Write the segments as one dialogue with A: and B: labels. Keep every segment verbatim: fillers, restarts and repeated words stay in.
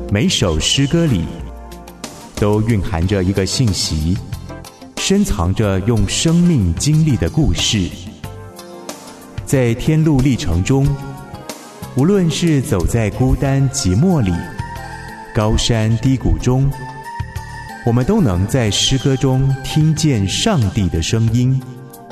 A: 每首诗歌里都蕴含着一个信息，深藏着用生命经历的故事。在天路历程中，无论是走在孤单寂寞里，高山低谷中，我们都能在诗歌中听见上帝的声音。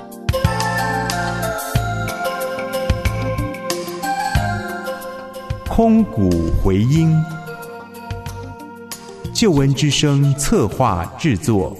A: 空谷回音，救恩之声策划制作。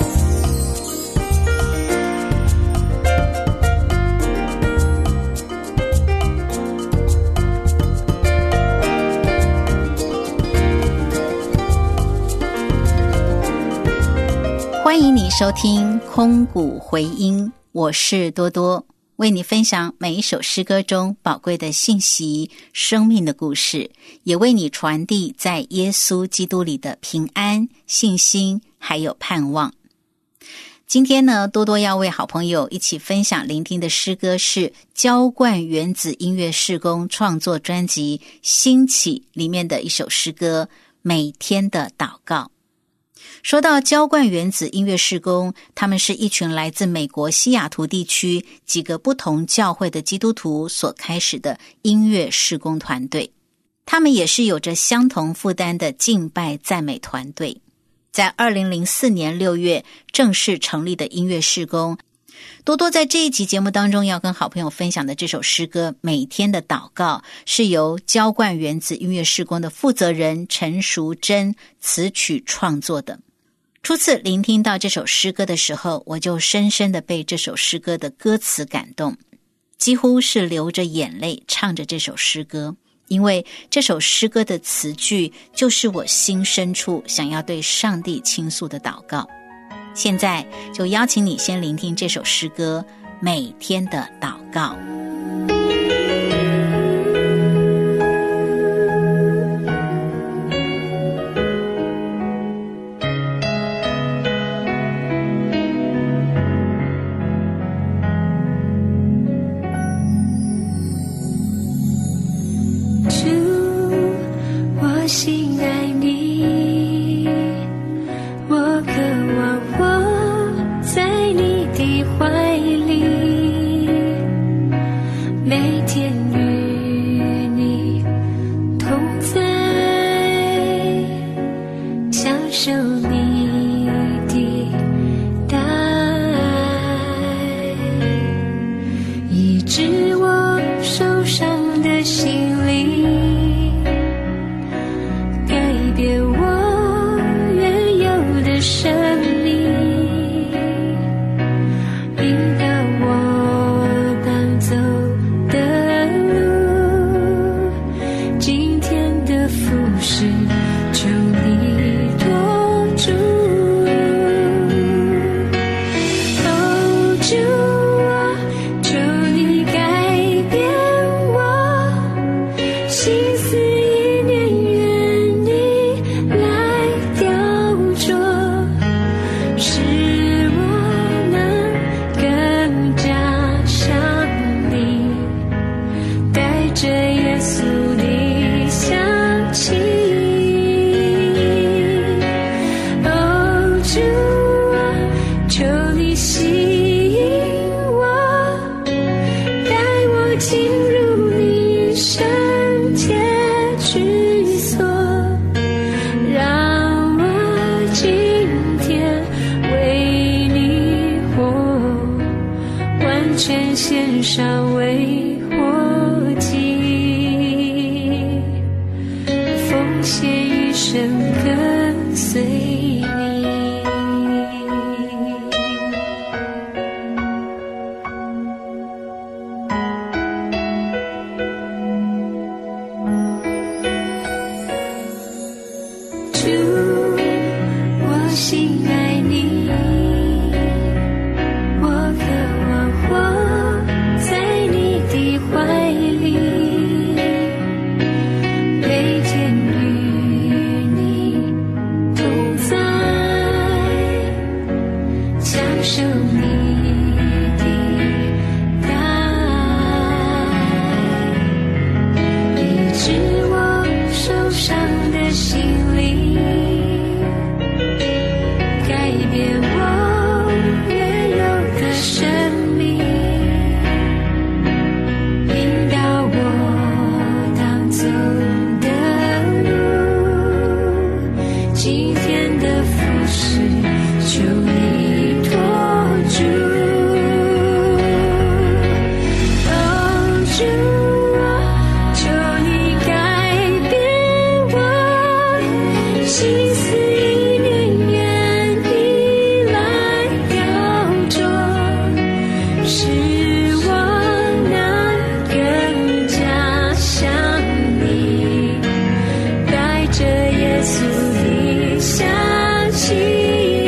B: 欢迎你收听空谷回音，我是多多，为你分享每一首诗歌中宝贵的信息、生命的故事，也为你传递在耶稣基督里的平安、信心还有盼望。今天呢，多多要为好朋友一起分享聆听的诗歌是浇灌原子音乐事工创作专辑《兴起》里面的一首诗歌《每天的祷告》。说到浇灌原子音乐事工，他们是一群来自美国西雅图地区几个不同教会的基督徒所开始的音乐事工团队。他们也是有着相同负担的敬拜赞美团队。在二零零四年六月正式成立的音乐事工，多多在这一集节目当中要跟好朋友分享的这首诗歌《每天的祷告》，是由浇灌原子音乐事工的负责人陈淑贞词曲创作的。初次聆听到这首诗歌的时候，我就深深的被这首诗歌的歌词感动，几乎是流着眼泪唱着这首诗歌，因为这首诗歌的词句就是我心深处想要对上帝倾诉的祷告。现在就邀请你先聆听这首诗歌《每天的祷告》。
C: 心爱你，我渴望我在你的怀里，每天与你同在，享受你的大爱，医治我受伤的心灵，生命引导我当走的路，今天的服事求你多助。哦，主啊，求你改变我心思意念，愿你来雕琢，献上为活祭，奉献一生跟随你。主，我心爱你，我渴望活在你的怀里，每天与你使我能更加像你，带着耶稣的香气。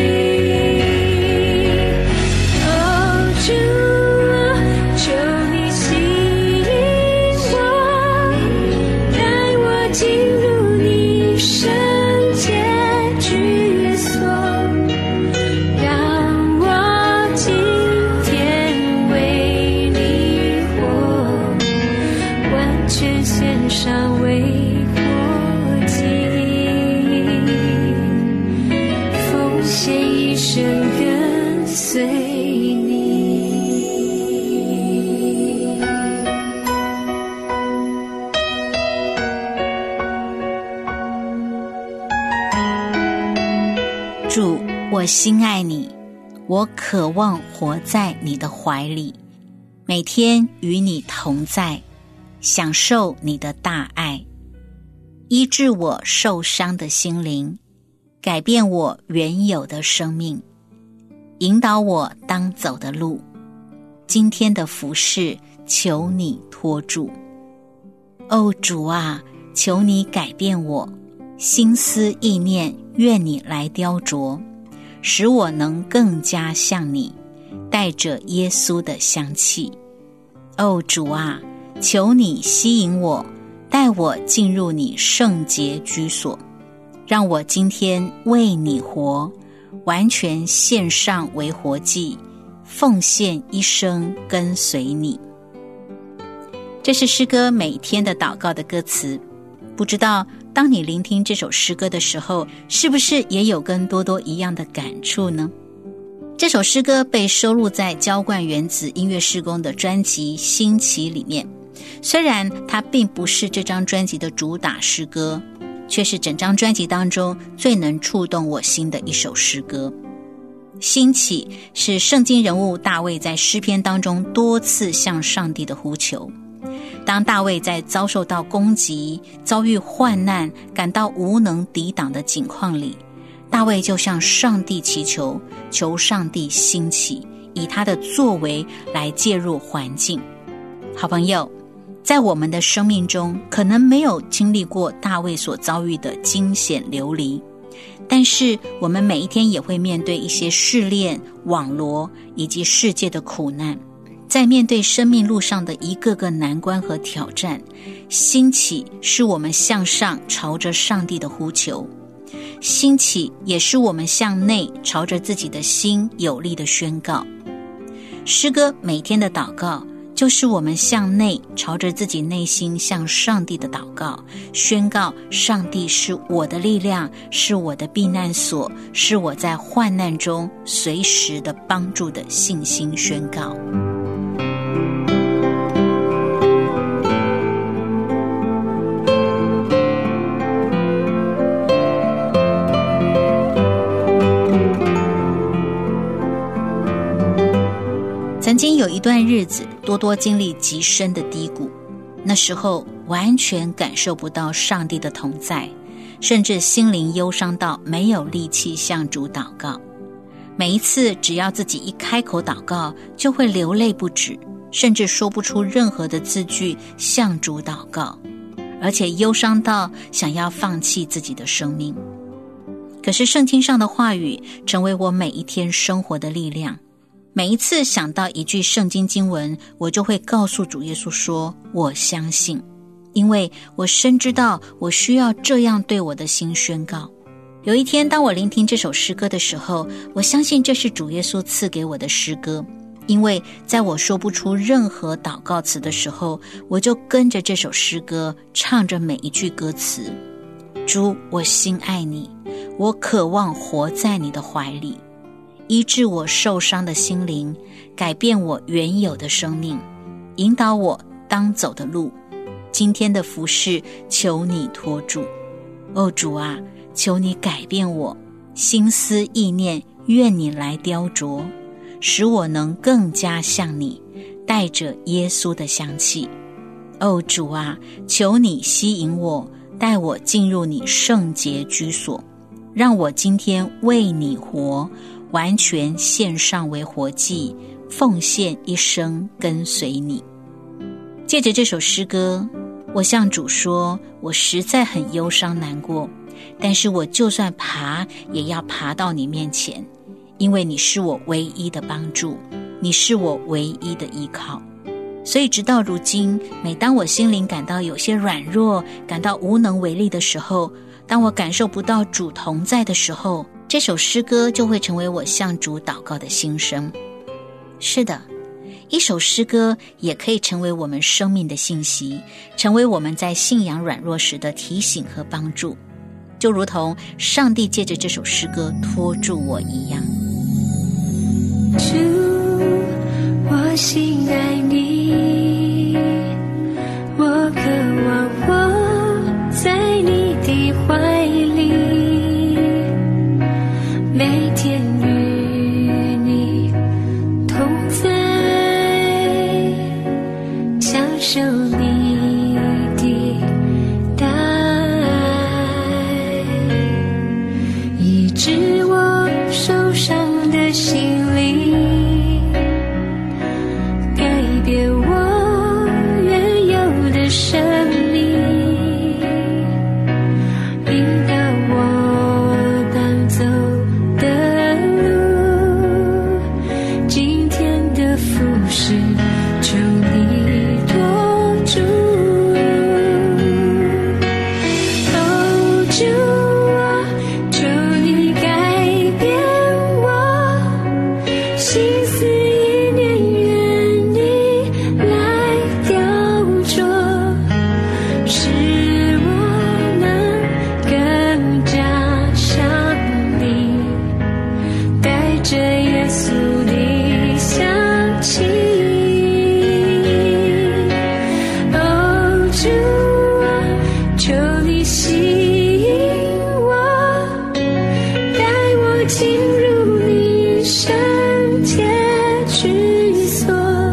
B: 主，我心爱你，我渴望活在你的怀里，每天与你同在，享受你的大爱，医治我受伤的心灵，改变我原有的生命，引导我当走的路。今天的服事，求你托住。哦，主啊，求你改变我心思意念，愿你来雕琢，使我能更加像你，带着耶稣的香气。哦，主啊，求你吸引我，带我进入你圣洁居所，让我今天为你活，完全献上为活祭，奉献一生跟随你。这是诗歌每天的祷告的歌词。不知道当你聆听这首诗歌的时候，是不是也有跟多多一样的感触呢？这首诗歌被收录在浇灌原子音乐事工的专辑《兴起》里面，虽然它并不是这张专辑的主打诗歌，却是整张专辑当中最能触动我心的一首诗歌。兴起是圣经人物大卫在诗篇当中多次向上帝的呼求。当大卫在遭受到攻击、遭遇患难、感到无能抵挡的境况里，大卫就向上帝祈求，求上帝兴起，以他的作为来介入环境。好朋友，在我们的生命中，可能没有经历过大卫所遭遇的惊险流离，但是我们每一天也会面对一些试炼、网罗以及世界的苦难。在面对生命路上的一个个难关和挑战，兴起是我们向上朝着上帝的呼求，兴起也是我们向内朝着自己的心有力的宣告。诗歌每天的祷告，就是我们向内朝着自己内心向上帝的祷告，宣告上帝是我的力量，是我的避难所，是我在患难中随时的帮助的信心宣告。曾经有一段日子，多多经历极深的低谷，那时候完全感受不到上帝的同在，甚至心灵忧伤到没有力气向主祷告。每一次只要自己一开口祷告，就会流泪不止，甚至说不出任何的字句向主祷告，而且忧伤到想要放弃自己的生命。可是圣经上的话语成为我每一天生活的力量。每一次想到一句圣经经文，我就会告诉主耶稣说，我相信，因为我深知道我需要这样对我的心宣告。有一天当我聆听这首诗歌的时候，我相信这是主耶稣赐给我的诗歌，因为在我说不出任何祷告词的时候，我就跟着这首诗歌唱着每一句歌词。主，我心爱你，我渴望活在你的怀里，医治我受伤的心灵，改变我原有的生命，引导我当走的路。今天的服事，求你托住。哦，主啊，求你改变我心思意念，愿你来雕琢，使我能更加像你，带着耶稣的香气。哦，主啊，求你吸引我，带我进入你圣洁居所，让我今天为你活，完全献上为活祭， 奉献一生跟随你。借着这首诗歌，我向主说，我实在很忧伤难过，但是我就算爬也要爬到你面前，因为你是我唯一的帮助，你是我唯一的依靠。所以直到如今，每当我心灵感到有些软弱，感到无能为力的时候，当我感受不到主同在的时候，这首诗歌就会成为我向主祷告的心声。是的，一首诗歌也可以成为我们生命的信息，成为我们在信仰软弱时的提醒和帮助，就如同上帝借着这首诗歌托住我一样。
C: 主，我心爱你，我渴望我在你的怀里，每天与你同在，享受你的大爱，医治我受伤的心灵，生命引导我当走的路，今天的服事求你托住。哦，主啊，求你改变我心思意念，愿你来雕琢，使我能更加像你，带着耶稣的香气。哦，主啊，求你吸引我，带我进入你圣洁居所，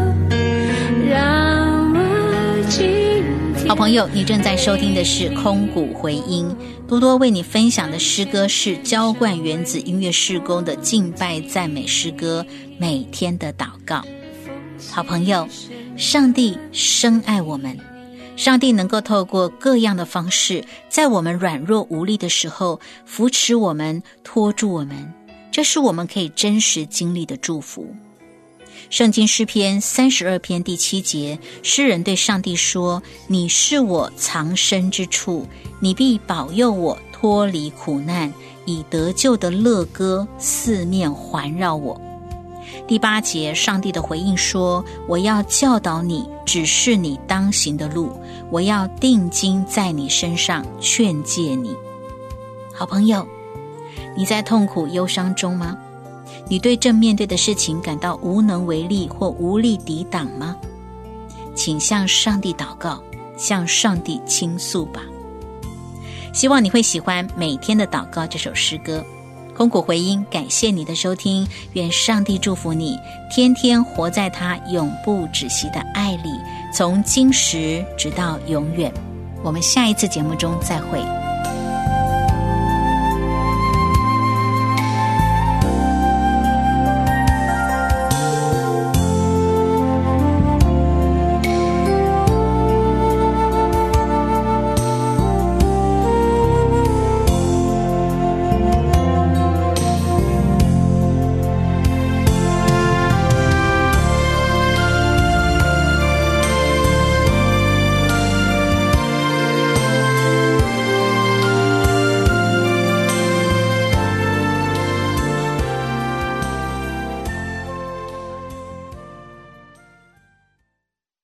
C: 让我今天。
B: 好朋友，你正在收听的是空谷回音，多多为你分享的诗歌是浇灌原子音乐事工的敬拜赞美诗歌《每天的祷告》。好朋友，上帝深爱我们，上帝能够透过各样的方式，在我们软弱无力的时候扶持我们，托住我们，这是我们可以真实经历的祝福。圣经诗篇三十二篇第七节，诗人对上帝说，你是我藏身之处，你必保佑我脱离苦难，以得救的乐歌四面环绕我。第八节，上帝的回应说，我要教导你，指示你当行的路，我要定睛在你身上，劝诫你。好朋友，你在痛苦忧伤中吗？你对正面对的事情感到无能为力或无力抵挡吗？请向上帝祷告，向上帝倾诉吧。希望你会喜欢每天的祷告这首诗歌。空谷回音，感谢你的收听，愿上帝祝福你，天天活在他永不止息的爱里，从今时直到永远。我们下一次节目中再会。